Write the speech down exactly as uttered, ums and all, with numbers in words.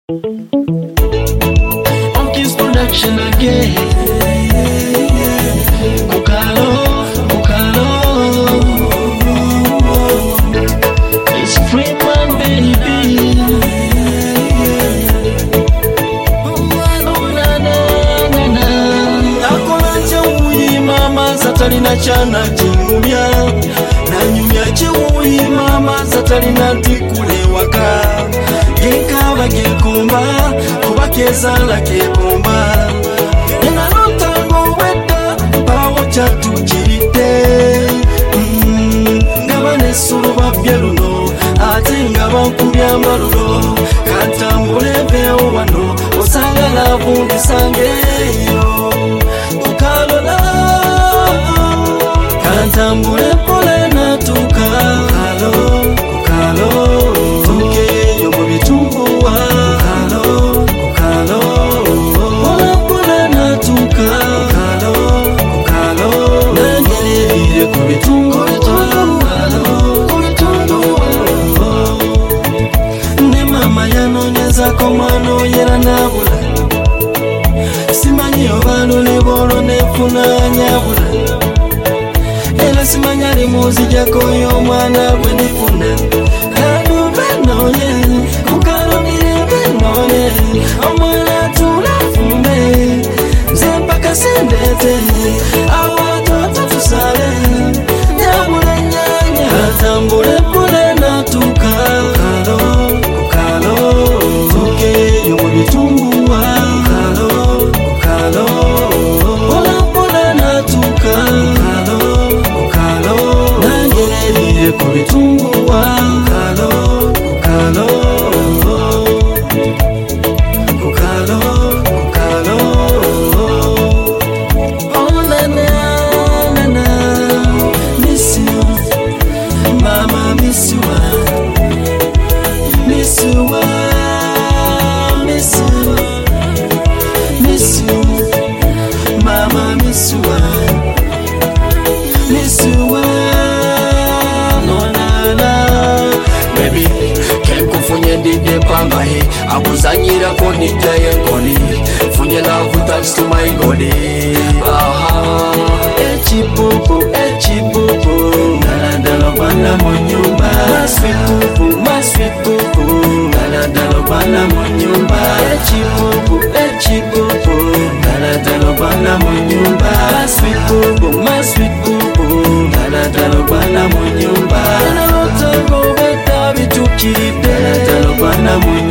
Onkis production again. Kukalo, Kukalo. It's Freeman, baby. Oh na na na na. Akola uyi mama zatalina chana chingumya. Na nyumya chiwuyi mama zatalina tikule waka. Gekaba gekomba, kuba kezala gekomba. Ena notango weta, bawo chatu chirite. Mm, ngabane suluba byeluno, ate ngaba nkubya malulo. Katambule veo wano, osanga la vundi sangeyo. Ukalola, katambule pole na tuka. Ukalo, ukalo, tuke yomo bitumbuwa. Ukalo, ukalo, pole pole na tuka. Ukalo, ukalo, nangelebire kubitumbuwa. Ukalo, kubitumbuwa. Ne mama yanonyeza komano yera nabula. Simanyi obalo lebolo nefuna nyabula. Ela simanya limuzi jako yo mwana gwenifuna. Anu benone, kukalo mire benone. Omwana tulafume, zempaka sendete. Awa toto tusale, nyabule nyanya. Atambule pule na tuka. Kukalo, kukalo, tuke yomo bitumbuwa. Kukalo, kukalo, pula pule na tuka. Kukalo, kukalo, nangelebire kubitumbuwa. Kukalo, kukalo, kukalo, kukalo. Oh na na na na, miss you, mama miss you, miss you, miss you, miss you, mama miss you. Miss you, no na na. Baby, kenku funye ndide panga he. Akuzanyira koni jaye koni. Funye love touch to my body. Aha. Echi pupu, echi pupu. Nalandalo bana monyumba. My sweet pupu, my sweet pupu. Nalandalo bana monyumba. Echi pupu, echi pupu. Nalandalo bana monyumba. My sweet pupu, my sweet pupu. Nalandalo bana monyumba. Nalandalo bana monyumba.